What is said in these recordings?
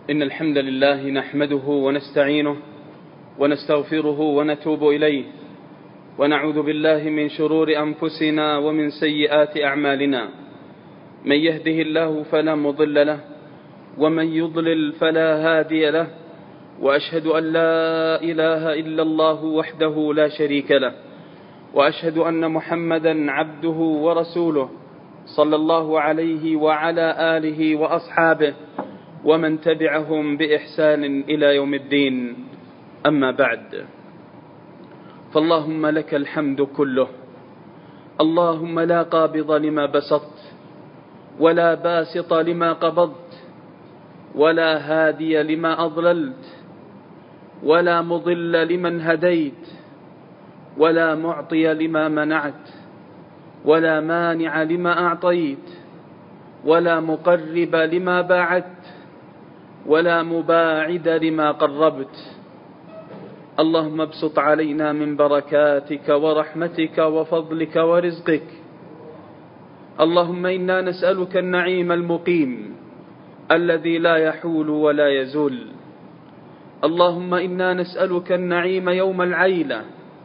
إن الحمد لله نحمده ونستعينه ونستغفره ونتوب إليه، ونعوذ بالله من شرور أنفسنا ومن سيئات أعمالنا. من يهده الله فلا مضل له، ومن يضلل فلا هادي له، وأشهد أن لا إله إلا الله وحده لا شريك له، وأشهد أن محمدا عبده ورسوله صلى الله عليه وعلى آله وأصحابه ومن تبعهم بإحسان إلى يوم الدين. أما بعد، فاللهم لك الحمد كله، اللهم لا قابض لما بسطت، ولا باسط لما قبضت، ولا هادي لما أضللت، ولا مضل لمن هديت، ولا معطي لما منعت، ولا مانع لما أعطيت، ولا مقرب لما باعدت، ولا مباعد لما قربت. اللهم ابسط علينا من بركاتك ورحمتك وفضلك ورزقك. اللهم إنا نسألك النعيم المقيم الذي لا يحول ولا يزول. اللهم إنا نسألك النعيم يوم العيلة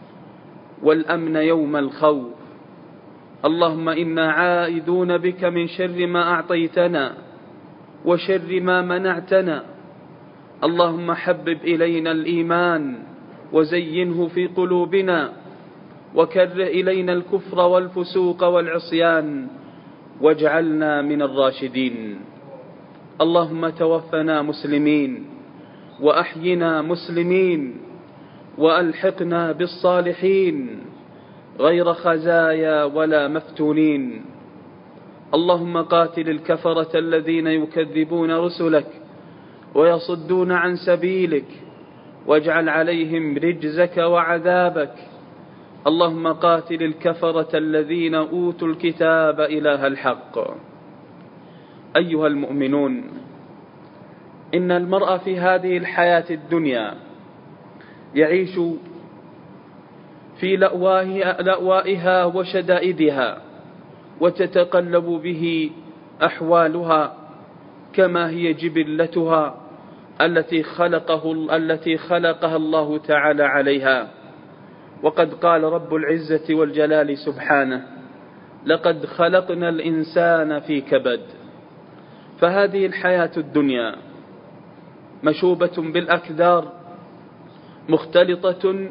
والأمن يوم الخوف. اللهم إنا عائذون بك من شر ما أعطيتنا وشر ما منعتنا. اللهم حبب إلينا الإيمان وزينه في قلوبنا، وكره إلينا الكفر والفسوق والعصيان، واجعلنا من الراشدين. اللهم توفنا مسلمين، وأحينا مسلمين، وألحقنا بالصالحين غير خزايا ولا مفتونين. اللهم قاتل الكفرة الذين يكذبون رسلك ويصدون عن سبيلك، واجعل عليهم رجزك وعذابك. اللهم قاتل الكفرة الذين أوتوا الكتاب إله الحق. أيها المؤمنون، إن المرء في هذه الحياة الدنيا يعيش في لأوائها وشدائدها، وتتقلب به أحوالها كما هي جبلتها التي خلقها الله تعالى عليها. وقد قال رب العزة والجلال سبحانه: لقد خلقنا الإنسان في كبد. فهذه الحياة الدنيا مشوبة بالأكدار، مختلطة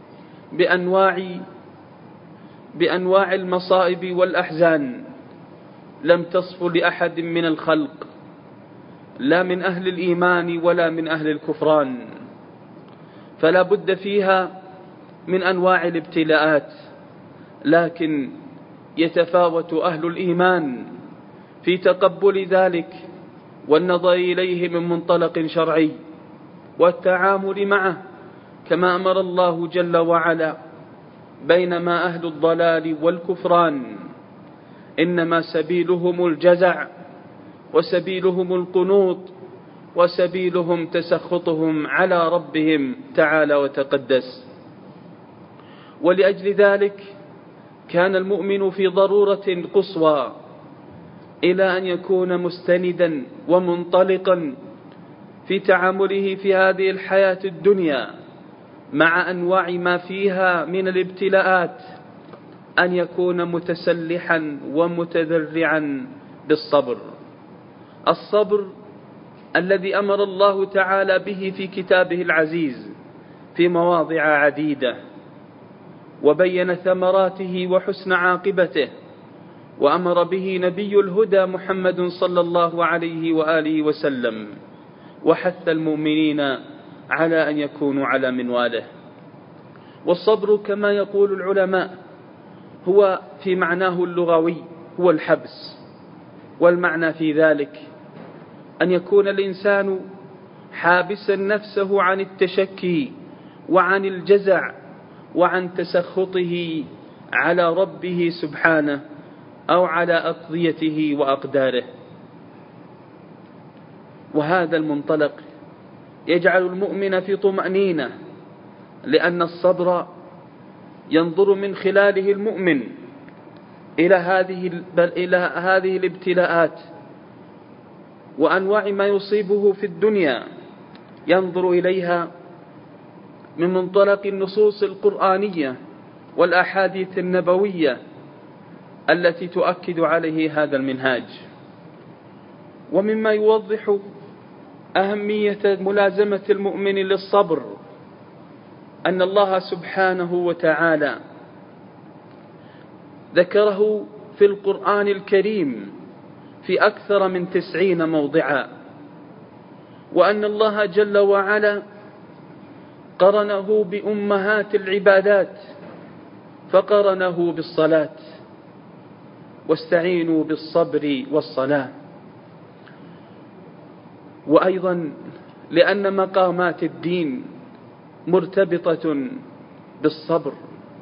بأنواع المصائب والأحزان لم تصف لأحد من الخلق، لا من أهل الإيمان ولا من أهل الكفران. فلا بد فيها من أنواع الابتلاءات، لكن يتفاوت أهل الإيمان في تقبل ذلك والنظر إليه من منطلق شرعي والتعامل معه كما أمر الله جل وعلا. بينما أهل الضلال والكفران إنما سبيلهم الجزع، وسبيلهم القنوط، وسبيلهم تسخطهم على ربهم تعالى وتقدس. ولأجل ذلك كان المؤمن في ضرورة قصوى إلى أن يكون مستندا ومنطلقا في تعامله في هذه الحياة الدنيا مع أنواع ما فيها من الابتلاءات، أن يكون متسلحا ومتذرعا بالصبر. الصبر الذي أمر الله تعالى به في كتابه العزيز في مواضع عديدة، وبين ثمراته وحسن عاقبته، وأمر به نبي الهدى محمد صلى الله عليه وآله وسلم، وحث المؤمنين على أن يكونوا على منواله. والصبر كما يقول العلماء هو في معناه اللغوي هو الحبس، والمعنى في ذلك أن يكون الإنسان حابسا نفسه عن التشكي وعن الجزع وعن تسخطه على ربه سبحانه أو على أقضيته وأقداره. وهذا المنطلق يجعل المؤمن في طمأنينة، لأن الصبر ينظر من خلاله المؤمن إلى هذه الابتلاءات وأنواع ما يصيبه في الدنيا ينظر إليها من منطلق النصوص القرآنية والأحاديث النبوية التي تؤكد عليه هذا المنهاج. ومما يوضح أهمية ملازمة المؤمن للصبر أن الله سبحانه وتعالى ذكره في القرآن الكريم في أكثر من 90 موضعا، وأن الله جل وعلا قرنه بأمهات العبادات فقرنه بالصلاة، واستعينوا بالصبر والصلاة. وأيضا لأن مقامات الدين مرتبطة بالصبر،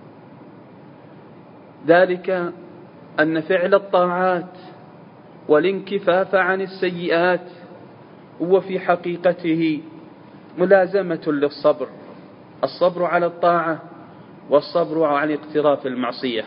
ذلك أن فعل الطاعات والانكفاف عن السيئات هو في حقيقته ملازمة للصبر، الصبر على الطاعة والصبر عن اقتراف المعصية.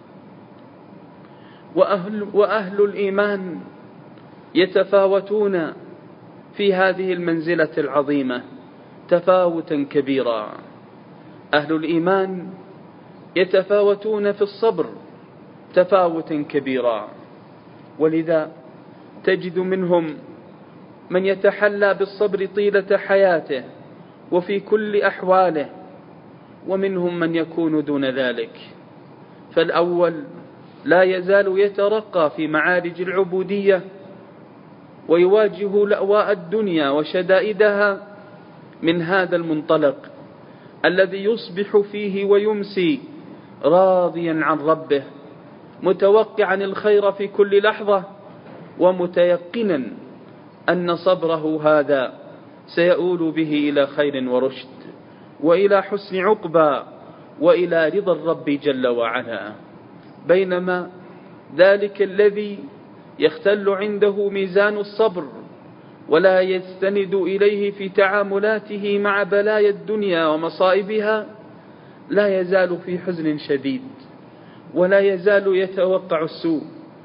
وأهل الإيمان يتفاوتون في هذه المنزلة العظيمة تفاوتا كبيرا. أهل الإيمان يتفاوتون في الصبر تفاوتا كبيرا، ولذا تجد منهم من يتحلى بالصبر طيلة حياته وفي كل أحواله، ومنهم من يكون دون ذلك. فالأول لا يزال يترقى في معارج العبودية ويواجه لأواء الدنيا وشدائدها من هذا المنطلق الذي يصبح فيه ويمسي راضيا عن ربه، متوقعا الخير في كل لحظة، ومتيقنا أن صبره هذا سيؤول به إلى خير ورشد وإلى حسن عقبى وإلى رضا الرب جل وعلا. بينما ذلك الذي يختل عنده ميزان الصبر ولا يستند إليه في تعاملاته مع بلايا الدنيا ومصائبها لا يزال في حزن شديد، ولا يزال يتوقع السوء،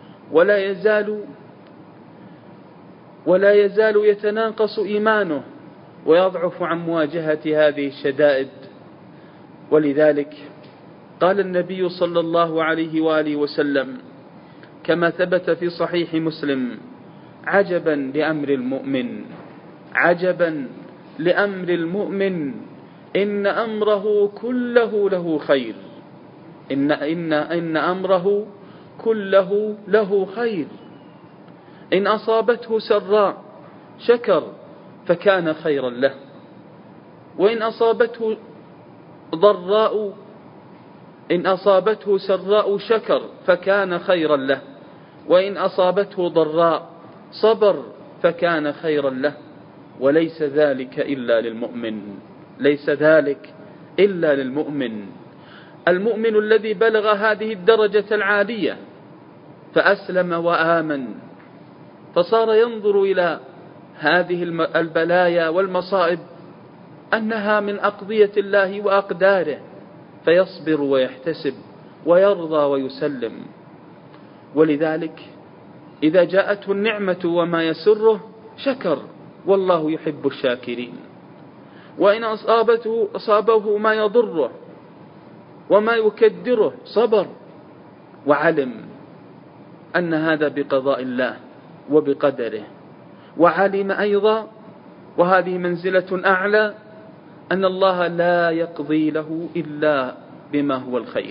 ولا يزال يتناقص إيمانه ويضعف عن مواجهة هذه الشدائد. ولذلك قال النبي صلى الله عليه وآله وسلم كما ثبت في صحيح مسلم: عجبا لأمر المؤمن، عجبا لأمر المؤمن، إن أمره كله له خير، إن أمره كله له خير، إن أصابته سراء شكر فكان خيرا له، وإن أصابته سراء شكر فكان خيرا له، وإن أصابته ضراء صبر فكان خيرا له. وليس ذلك إلا للمؤمن، ليس ذلك إلا للمؤمن، المؤمن الذي بلغ هذه الدرجة العالية فأسلم وآمن، فصار ينظر إلى هذه البلايا والمصائب أنها من أقضية الله وأقداره، فيصبر ويحتسب ويرضى ويسلم. ولذلك إذا جاءته النعمة وما يسره شكر، والله يحب الشاكرين. وإن أصابه ما يضره وما يكدره صبر وعلم أن هذا بقضاء الله وبقدره، وعلم أيضا، وهذه منزلة أعلى، أن الله لا يقضي له إلا بما هو الخير،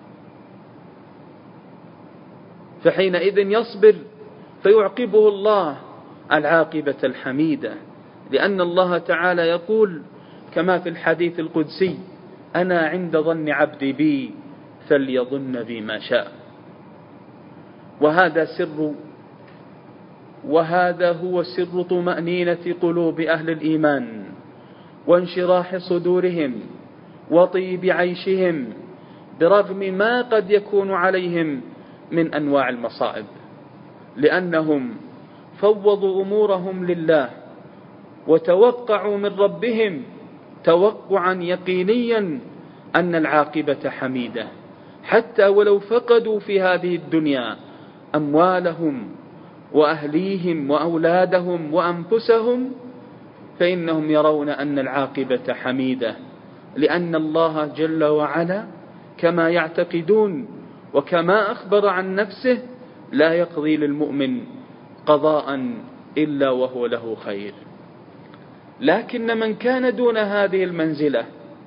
فحينئذ يصبر فيعقبه الله العاقبة الحميدة، لأن الله تعالى يقول كما في الحديث القدسي: أنا عند ظن عبدي بي فليظن بي ما شاء. وهذا هو سر طمأنينة قلوب أهل الإيمان وانشراح صدورهم وطيب عيشهم برغم ما قد يكون عليهم من أنواع المصائب، لأنهم فوضوا أمورهم لله وتوقعوا من ربهم توقعا يقينيا أن العاقبة حميدة، حتى ولو فقدوا في هذه الدنيا أموالهم وأهليهم وأولادهم وأنفسهم، فإنهم يرون أن العاقبة حميدة، لأن الله جل وعلا كما يعتقدون وكما أخبر عن نفسه لا يقضي للمؤمن قضاء إلا وهو له خير. لكن من كان دون هذه المنزلة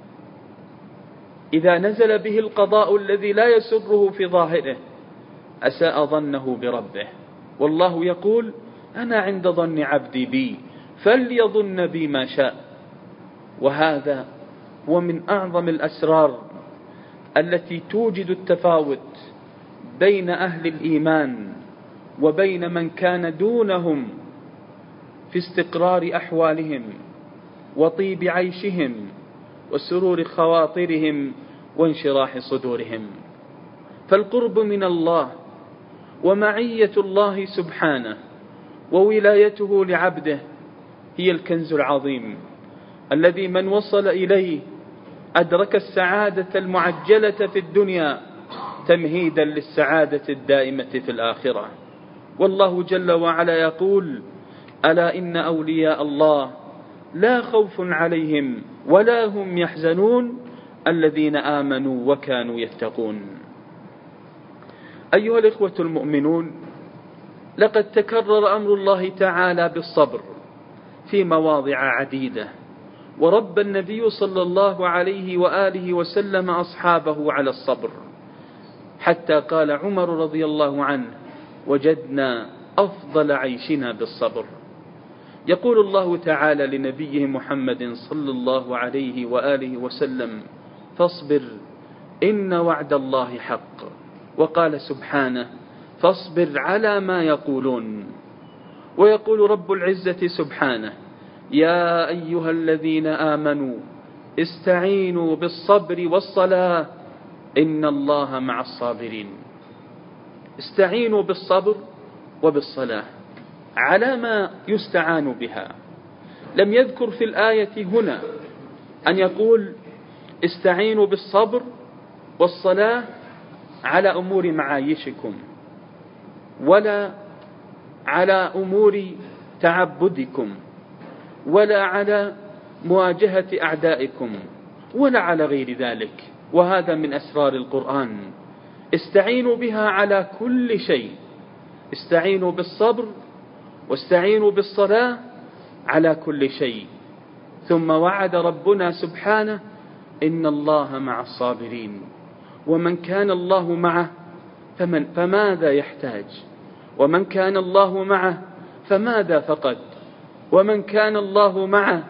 إذا نزل به القضاء الذي لا يسره في ظاهره أساء ظنه بربه، والله يقول: أنا عند ظن عبدي بي فليظن بي ما شاء. وهذا هو من أعظم الأسرار التي توجد التفاوت بين أهل الإيمان وبين من كان دونهم في استقرار أحوالهم وطيب عيشهم وسرور خواطرهم وانشراح صدورهم. فالقرب من الله ومعية الله سبحانه وولايته لعبده هي الكنز العظيم الذي من وصل إليه أدرك السعادة المعجلة في الدنيا تمهيدا للسعادة الدائمة في الآخرة. والله جل وعلا يقول: ألا إن أولياء الله لا خوف عليهم ولا هم يحزنون الذين آمنوا وكانوا يتقون. أيها الإخوة المؤمنون، لقد تكرر أمر الله تعالى بالصبر في مواضع عديدة، ورب النبي صلى الله عليه وآله وسلم أصحابه على الصبر، حتى قال عمر رضي الله عنه: وجدنا أفضل عيشنا بالصبر. يقول الله تعالى لنبيه محمد صلى الله عليه وآله وسلم: فاصبر إن وعد الله حق. وقال سبحانه: فاصبر على ما يقولون. ويقول رب العزة سبحانه: يا أيها الذين آمنوا استعينوا بالصبر والصلاة إن الله مع الصابرين. استعينوا بالصبر وبالصلاة على ما يستعان بها. لم يذكر في الآية هنا أن يقول استعينوا بالصبر والصلاة على أمور معايشكم، ولا على أمور تعبدكم، ولا على مواجهة أعدائكم، ولا على غير ذلك. وهذا من أسرار القرآن. استعينوا بها على كل شيء. استعينوا بالصبر واستعينوا بالصلاة على كل شيء. ثم وعد ربنا سبحانه: إن الله مع الصابرين. ومن كان الله معه فماذا يحتاج؟ ومن كان الله معه فماذا فقد؟ ومن كان الله معه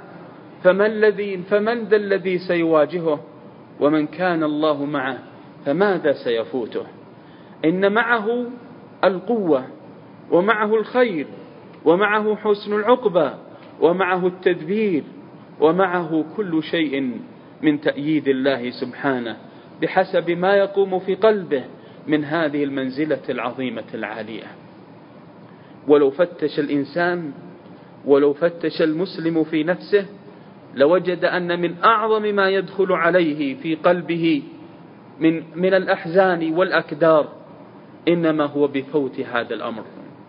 فمن ذا الذي سيواجهه؟ ومن كان الله معه فماذا سيفوته؟ إن معه القوة، ومعه الخير، ومعه حسن العقبة، ومعه التدبير، ومعه كل شيء من تأييد الله سبحانه بحسب ما يقوم في قلبه من هذه المنزلة العظيمة العالية. ولو فتش الإنسان، ولو فتش المسلم في نفسه، لوجد أن من أعظم ما يدخل عليه في قلبه من الأحزان والأكدار إنما هو بفوت هذا الأمر.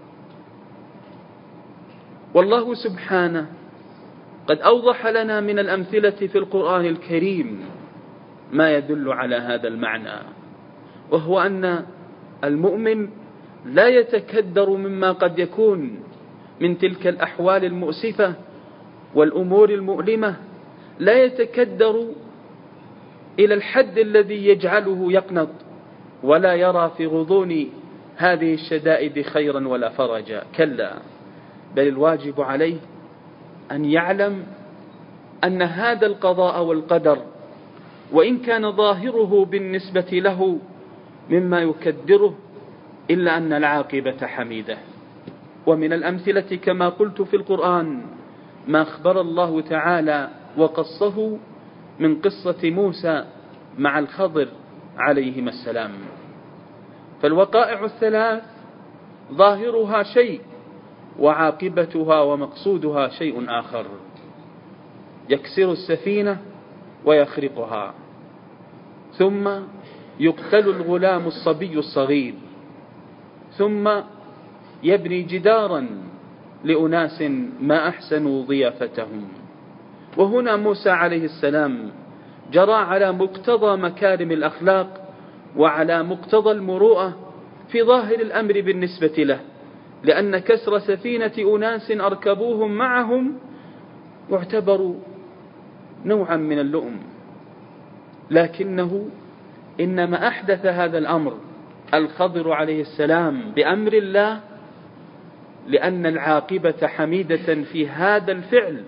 والله سبحانه قد أوضح لنا من الأمثلة في القرآن الكريم ما يدل على هذا المعنى، وهو أن المؤمن لا يتكدر مما قد يكون من تلك الأحوال المؤسفة والأمور المؤلمة، لا يتكدر إلى الحد الذي يجعله يقنط ولا يرى في غضون هذه الشدائد خيرا ولا فرجا. كلا، بل الواجب عليه أن يعلم أن هذا القضاء والقدر وإن كان ظاهره بالنسبة له مما يكدره إلا أن العاقبة حميدة. ومن الأمثلة كما قلت في القرآن ما أخبر الله تعالى وقصه من قصة موسى مع الخضر عليهما السلام. فالوقائع الثلاث ظاهرها شيء وعاقبتها ومقصودها شيء آخر. يكسر السفينة ويخرقها، ثم يقتل الغلام الصبي الصغير، ثم يبني جدارا لأناس ما أحسنوا ضيافتهم. وهنا موسى عليه السلام جرى على مقتضى مكارم الأخلاق وعلى مقتضى المروءة في ظاهر الأمر بالنسبة له، لأن كسر سفينة أناس أركبوهم معهم يعتبر نوعا من اللؤم، لكنه إنما أحدث هذا الأمر الخضر عليه السلام بأمر الله، لأن العاقبة حميدة في هذا الفعل،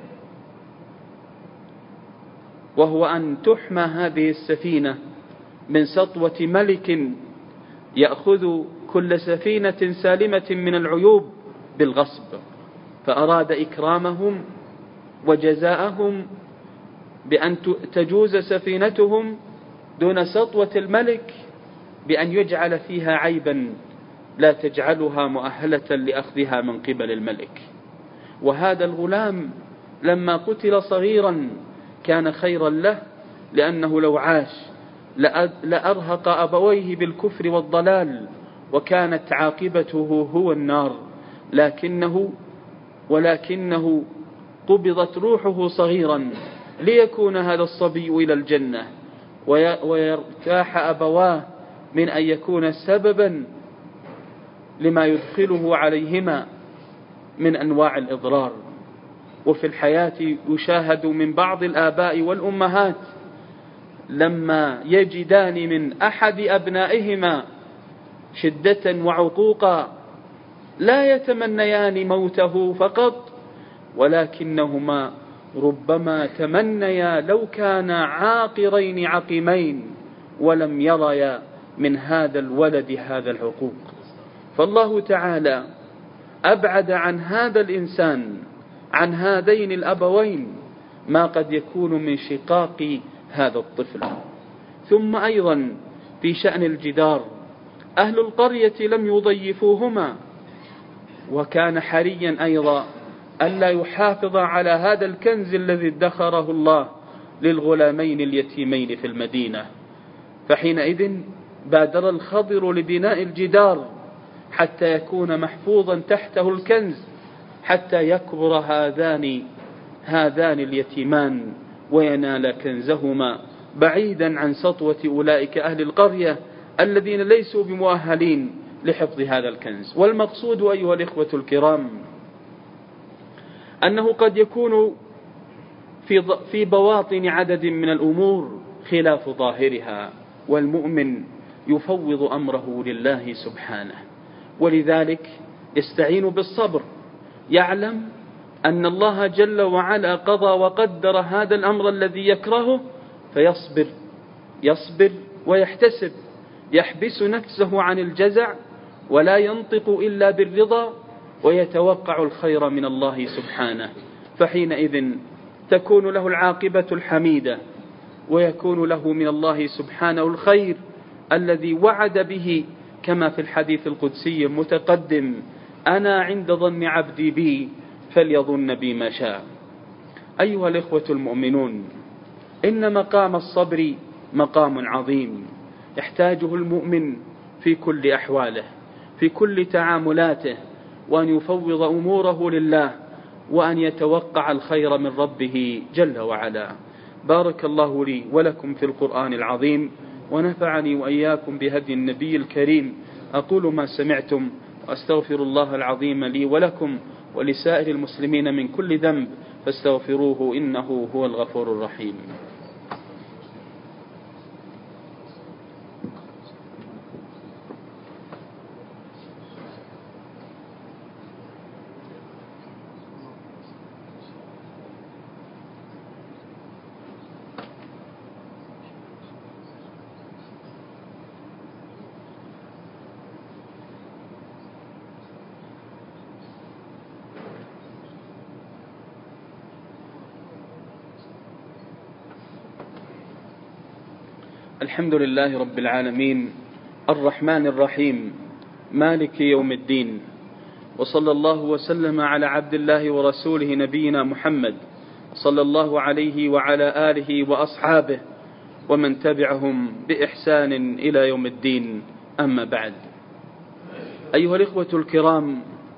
وهو أن تحمى هذه السفينة من سطوة ملك يأخذ كل سفينة سالمة من العيوب بالغصب، فأراد إكرامهم وجزاءهم بأن تجوز سفينتهم دون سطوة الملك بأن يجعل فيها عيبا لا تجعلها مؤهلة لأخذها من قبل الملك. وهذا الغلام لما قتل صغيرا كان خيرا له، لأنه لو عاش لأرهق أبويه بالكفر والضلال، وكانت عاقبته هو النار، ولكنه قبضت روحه صغيرا ليكون هذا الصبي إلى الجنة، ويرتاح أبواه من أن يكون سببا لما يدخله عليهما من أنواع الإضرار. وفي الحياة يشاهد من بعض الآباء والأمهات لما يجدان من أحد أبنائهما شدة وعقوقا لا يتمنيان موته فقط، ولكنهما ربما تمنيا لو كانا عاقرين عقيمين ولم يريا من هذا الولد هذا العقوق. فالله تعالى أبعد عن هذا الإنسان عن هذين الأبوين ما قد يكون من شقاق هذا الطفل. ثم أيضا في شأن الجدار، أهل القرية لم يضيفوهما، وكان حريا أيضا ألا يحافظ على هذا الكنز الذي ادخره الله للغلامين اليتيمين في المدينة، فحينئذ بادر الخضر لبناء الجدار حتى يكون محفوظا تحته الكنز، حتى يكبر هذان اليتيمان وينال كنزهما بعيدا عن سطوة أولئك أهل القرية الذين ليسوا بمؤهلين لحفظ هذا الكنز. والمقصود أيها الإخوة الكرام أنه قد يكون في بواطن عدد من الأمور خلاف ظاهرها، والمؤمن يفوض أمره لله سبحانه، ولذلك يستعين بالصبر، يعلم أن الله جل وعلا قضى وقدر هذا الأمر الذي يكرهه، يصبر ويحتسب، يحبس نفسه عن الجزع ولا ينطق إلا بالرضا، ويتوقع الخير من الله سبحانه، فحينئذ تكون له العاقبة الحميدة، ويكون له من الله سبحانه الخير الذي وعد به، كما في الحديث القدسي المتقدم: أنا عند ظن عبدي بي فليظن بي ما شاء. أيها الإخوة المؤمنون، إن مقام الصبر مقام عظيم يحتاجه المؤمن في كل أحواله، في كل تعاملاته، وأن يفوض أموره لله، وأن يتوقع الخير من ربه جل وعلا. بارك الله لي ولكم في القرآن العظيم، ونفعني وإياكم بهدي النبي الكريم. أقول ما سمعتم، وأستغفر الله العظيم لي ولكم ولسائر المسلمين من كل ذنب، فاستغفروه إنه هو الغفور الرحيم. الحمد لله رب العالمين، الرحمن الرحيم، مالك يوم الدين، وصلى الله وسلم على عبد الله ورسوله نبينا محمد صلى الله عليه وعلى آله وأصحابه ومن تبعهم بإحسان إلى يوم الدين. أما بعد، أيها الإخوة الكرام،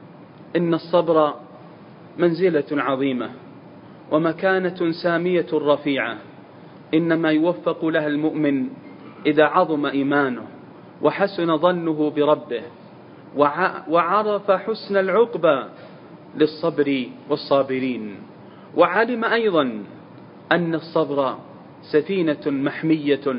إن الصبر منزلة عظيمة ومكانة سامية رفيعة، إنما يوفق لها المؤمن إذا عظم إيمانه وحسن ظنه بربه وعرف حسن العقبى للصبر والصابرين، وعلم أيضا أن الصبر سفينة محمية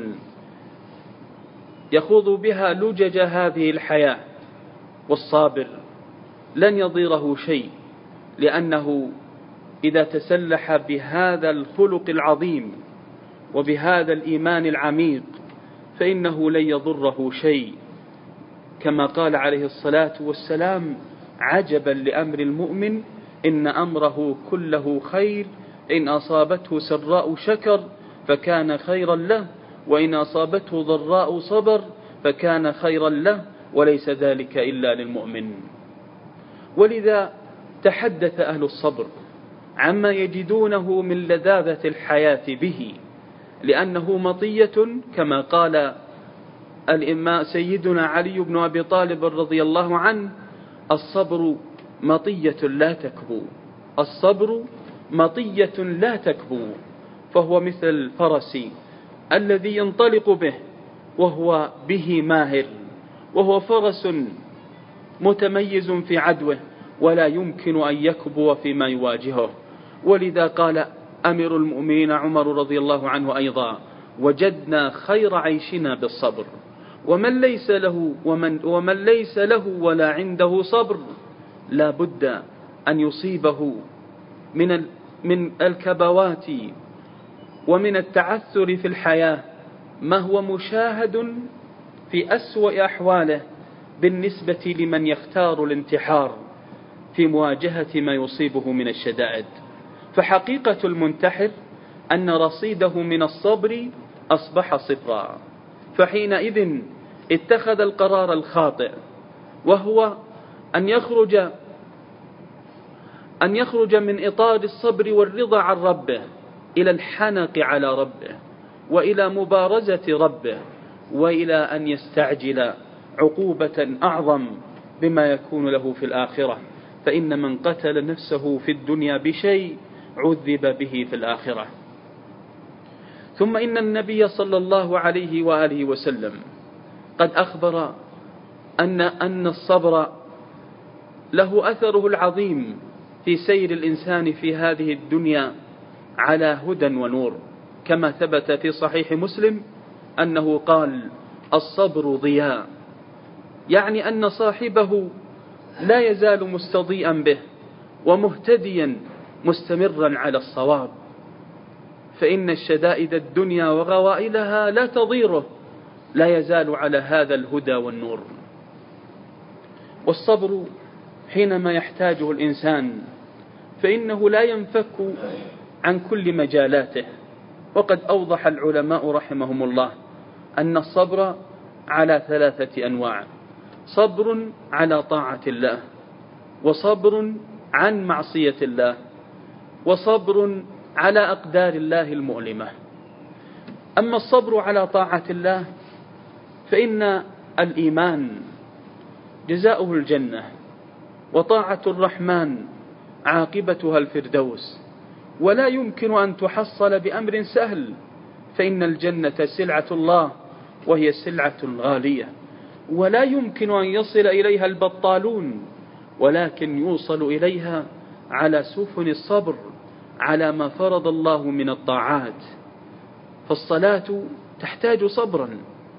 يخوض بها لجج هذه الحياة، والصابر لن يضيره شيء، لأنه إذا تسلح بهذا الخلق العظيم وبهذا الإيمان العميق فإنه لن يضره شيء، كما قال عليه الصلاة والسلام: عجبا لأمر المؤمن إن أمره كله خير، إن أصابته سراء شكر فكان خيرا له، وإن أصابته ضراء صبر فكان خيرا له، وليس ذلك إلا للمؤمن. ولذا تحدث أهل الصبر عما يجدونه من لذاذة الحياة به، لأنه مطية كما قال الإمام سيدنا علي بن أبي طالب رضي الله عنه: الصبر مطية لا تكبو، الصبر مطية لا تكبو، فهو مثل الفرس الذي ينطلق به وهو به ماهر، وهو فرس متميز في عدوه ولا يمكن أن يكبو فيما يواجهه. ولذا قال أمير المؤمنين عمر رضي الله عنه أيضا: وجدنا خير عيشنا بالصبر، ومن ليس له ولا عنده صبر لا بد أن يصيبه من الكبوات ومن التعثر في الحياة ما هو مشاهد في أسوأ أحواله بالنسبة لمن يختار الانتحار في مواجهة ما يصيبه من الشدائد. فحقيقة المنتحر أن رصيده من الصبر أصبح صفرا، فحينئذ اتخذ القرار الخاطئ، وهو أن يخرج من إطار الصبر والرضا عن ربه إلى الحنق على ربه، وإلى مبارزة ربه، وإلى أن يستعجل عقوبة أعظم بما يكون له في الآخرة. فإن من قتل نفسه في الدنيا بشيء عذب به في الآخرة. ثم إن النبي صلى الله عليه وآله وسلم قد أخبر أن الصبر له أثره العظيم في سير الإنسان في هذه الدنيا على هدى ونور، كما ثبت في صحيح مسلم أنه قال: الصبر ضياء، يعني أن صاحبه لا يزال مستضيئا به ومهتديا مستمرا على الصواب، فإن الشدائد الدنيا وغوائلها لا تضيره، لا يزال على هذا الهدى والنور. والصبر حينما يحتاجه الإنسان فإنه لا ينفك عن كل مجالاته، وقد أوضح العلماء رحمهم الله أن الصبر على 3 أنواع: صبر على طاعة الله، وصبر عن معصية الله، وصبر على أقدار الله المؤلمة. أما الصبر على طاعة الله فإن الإيمان جزاؤه الجنة، وطاعة الرحمن عاقبتها الفردوس، ولا يمكن أن تحصل بأمر سهل، فإن الجنة سلعة الله وهي سلعة غالية، ولا يمكن أن يصل إليها البطالون، ولكن يوصل إليها على سفن الصبر على ما فرض الله من الطاعات. فالصلاة تحتاج صبرا،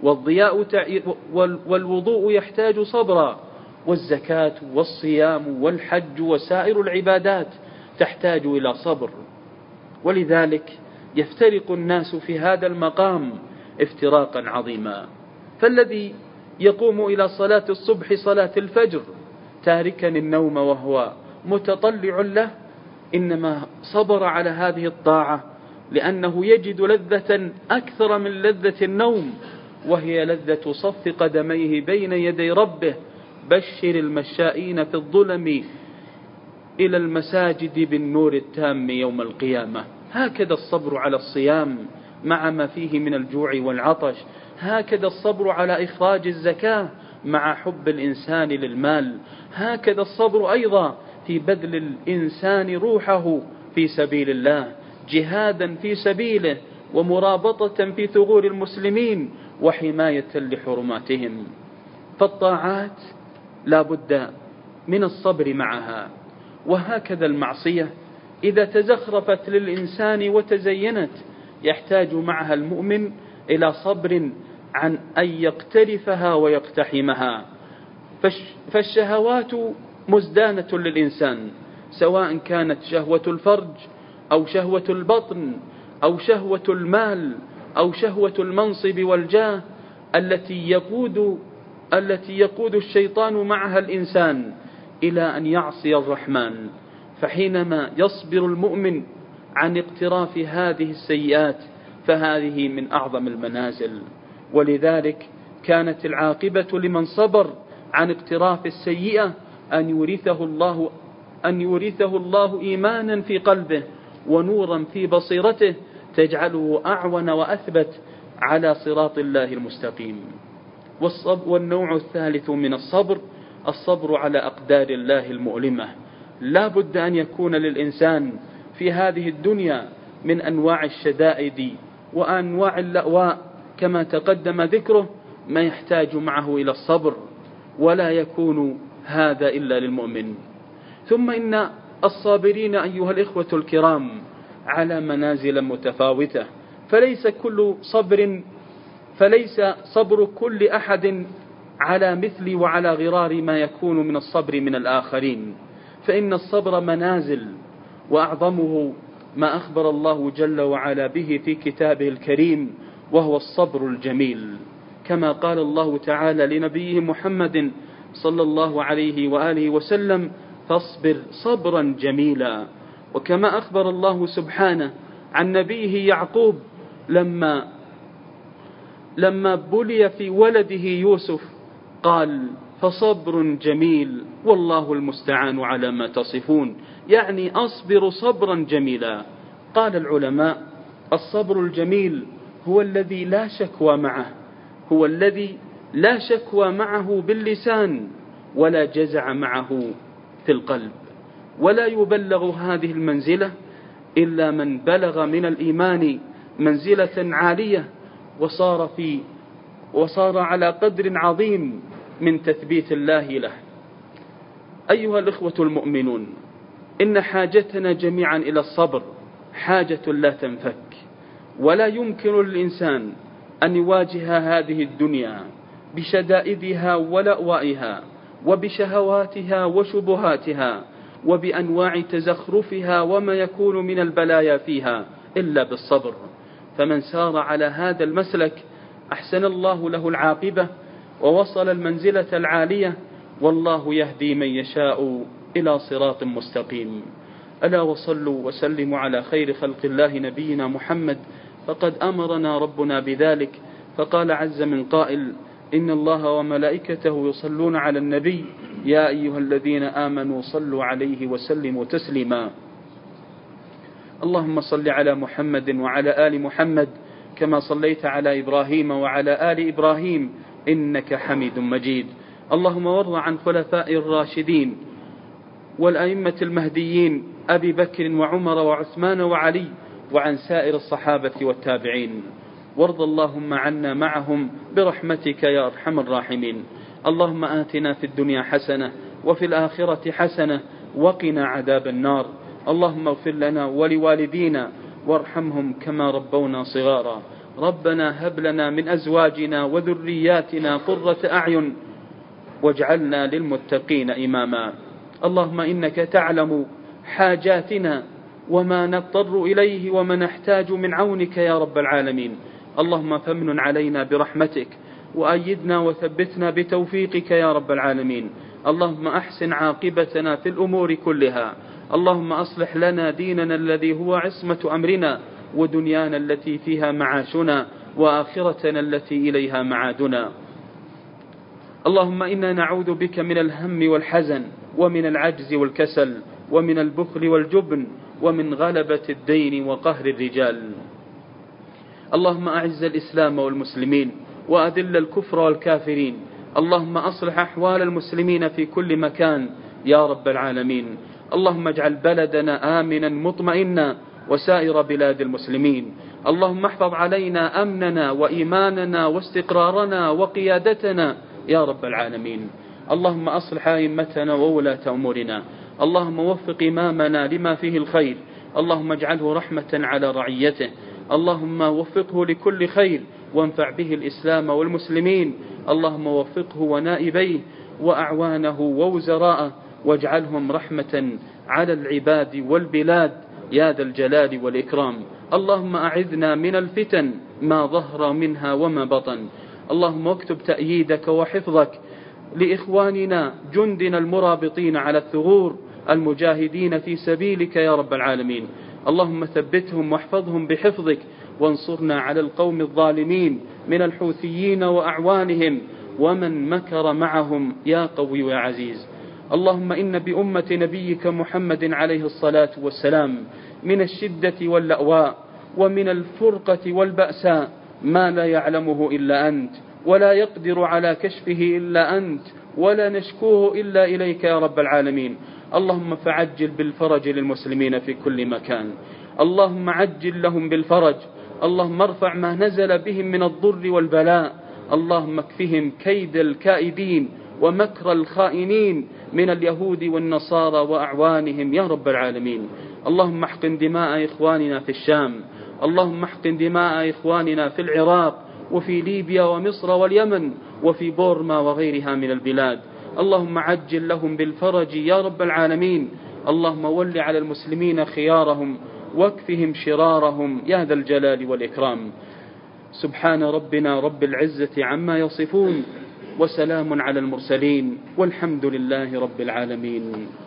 والوضوء يحتاج صبرا، والزكاة والصيام والحج وسائر العبادات تحتاج إلى صبر. ولذلك يفترق الناس في هذا المقام افتراقا عظيما، فالذي يقوم إلى صلاة الصبح صلاة الفجر تاركا النوم وهو متطلع له إنما صبر على هذه الطاعة لأنه يجد لذة أكثر من لذة النوم، وهي لذة صف قدميه بين يدي ربه: بشر المشائين في الظلم إلى المساجد بالنور التام يوم القيامة. هكذا الصبر على الصيام مع ما فيه من الجوع والعطش، هكذا الصبر على إخراج الزكاة مع حب الإنسان للمال، هكذا الصبر أيضا في بذل الإنسان روحه في سبيل الله، جهادا في سبيله، ومرابطة في ثغور المسلمين، وحماية لحرماتهم. فالطاعات لا بد من الصبر معها، وهكذا المعصية إذا تزخرفت للإنسان وتزينت يحتاج معها المؤمن إلى صبر عن أن يقترفها ويقتحمها. فالشهوات مزدانة للإنسان، سواء كانت شهوة الفرج أو شهوة البطن أو شهوة المال أو شهوة المنصب والجاه، التي يقود الشيطان معها الإنسان إلى أن يعصي الرحمن. فحينما يصبر المؤمن عن اقتراف هذه السيئات فهذه من أعظم المنازل. ولذلك كانت العاقبة لمن صبر عن اقتراف السيئة أن يورثه الله إيمانا في قلبه ونورا في بصيرته تجعله أعون وأثبت على صراط الله المستقيم. والنوع الثالث من الصبر على أقدار الله المؤلمة. لا بد أن يكون للإنسان في هذه الدنيا من أنواع الشدائد وأنواع اللأواء كما تقدم ذكره ما يحتاج معه إلى الصبر، ولا يكون هذا إلا للمؤمن. ثم إن الصابرين أيها الإخوة الكرام على منازل متفاوتة، فليس صبر كل أحد على مثل وعلى غرار ما يكون من الصبر من الآخرين، فإن الصبر منازل، وأعظمه ما أخبر الله جل وعلا به في كتابه الكريم، وهو الصبر الجميل، كما قال الله تعالى لنبيه محمد صلى الله عليه وآله وسلم: فاصبر صبرا جميلا. وكما أخبر الله سبحانه عن نبيه يعقوب لما بلي في ولده يوسف قال: فصبر جميل والله المستعان على ما تصفون، يعني أصبر صبرا جميلا. قال العلماء: الصبر الجميل هو الذي لا شكوى معه باللسان ولا جزع معه في القلب. ولا يبلغ هذه المنزلة إلا من بلغ من الإيمان منزلة عالية وصار على قدر عظيم من تثبيت الله له. أيها الإخوة المؤمنون، إن حاجتنا جميعا إلى الصبر حاجة لا تنفك، ولا يمكن للإنسان أن يواجه هذه الدنيا بشدائدها ولأوائها وبشهواتها وشبهاتها وبأنواع تزخرفها وما يكون من البلايا فيها إلا بالصبر. فمن سار على هذا المسلك أحسن الله له العاقبة ووصل المنزلة العالية، والله يهدي من يشاء إلى صراط مستقيم. ألا وصلوا وسلموا على خير خلق الله نبينا محمد، فقد أمرنا ربنا بذلك، فقال عز من قائل: إن الله وملائكته يصلون على النبي يا أيها الذين آمنوا صلوا عليه وسلموا تسليما. اللهم صل على محمد وعلى آل محمد كما صليت على إبراهيم وعلى آل إبراهيم إنك حميد مجيد. اللهم وارض عن خلفاء الراشدين والأئمة المهديين أبي بكر وعمر وعثمان وعلي، وعن سائر الصحابة والتابعين، وارض اللهم عنا معهم برحمتك يا أرحم الراحمين. اللهم آتنا في الدنيا حسنة وفي الآخرة حسنة وقنا عذاب النار. اللهم اغفر لنا ولوالدينا وارحمهم كما ربونا صغارا. ربنا هب لنا من أزواجنا وذرياتنا قرة أعين واجعلنا للمتقين إماما. اللهم إنك تعلم حاجاتنا وما نضطر إليه وما نحتاج من عونك يا رب العالمين. اللهم فمن علينا برحمتك وأيدنا وثبتنا بتوفيقك يا رب العالمين. اللهم أحسن عاقبتنا في الأمور كلها. اللهم أصلح لنا ديننا الذي هو عصمة أمرنا، ودنيانا التي فيها معاشنا، وآخرتنا التي إليها معادنا. اللهم إنا نعوذ بك من الهم والحزن ومن العجز والكسل ومن البخل والجبن ومن غلبة الدين وقهر الرجال. اللهم أعز الإسلام والمسلمين وأذل الكفر والكافرين. اللهم أصلح أحوال المسلمين في كل مكان يا رب العالمين. اللهم اجعل بلدنا آمنا مطمئنا وسائر بلاد المسلمين. اللهم احفظ علينا أمننا وإيماننا واستقرارنا وقيادتنا يا رب العالمين. اللهم أصلح أئمتنا وولاة أمورنا. اللهم وفق إمامنا لما فيه الخير. اللهم اجعله رحمة على رعيته. اللهم وفقه لكل خير وانفع به الإسلام والمسلمين. اللهم وفقه ونائبيه وأعوانه ووزراءه واجعلهم رحمة على العباد والبلاد يا ذا الجلال والإكرام. اللهم أعذنا من الفتن ما ظهر منها وما بطن. اللهم اكتب تأييدك وحفظك لإخواننا جندنا المرابطين على الثغور المجاهدين في سبيلك يا رب العالمين. اللهم ثبتهم واحفظهم بحفظك وانصرنا على القوم الظالمين من الحوثيين وأعوانهم ومن مكر معهم يا قوي يا عزيز. اللهم إن بأمة نبيك محمد عليه الصلاة والسلام من الشدة واللأواء ومن الفرقة والبأساء ما لا يعلمه إلا أنت ولا يقدر على كشفه إلا أنت ولا نشكوه إلا إليك يا رب العالمين. اللهم فعجل بالفرج للمسلمين في كل مكان. اللهم عجل لهم بالفرج. اللهم ارفع ما نزل بهم من الضر والبلاء. اللهم اكفهم كيد الكائدين ومكر الخائنين من اليهود والنصارى وأعوانهم يا رب العالمين. اللهم احقن دماء إخواننا في الشام. اللهم احقن دماء إخواننا في العراق وفي ليبيا ومصر واليمن وفي بورما وغيرها من البلاد. اللهم عجل لهم بالفرج يا رب العالمين. اللهم ول على المسلمين خيارهم واكفهم شرارهم يا ذا الجلال والإكرام. سبحان ربنا رب العزة عما يصفون وسلام على المرسلين والحمد لله رب العالمين.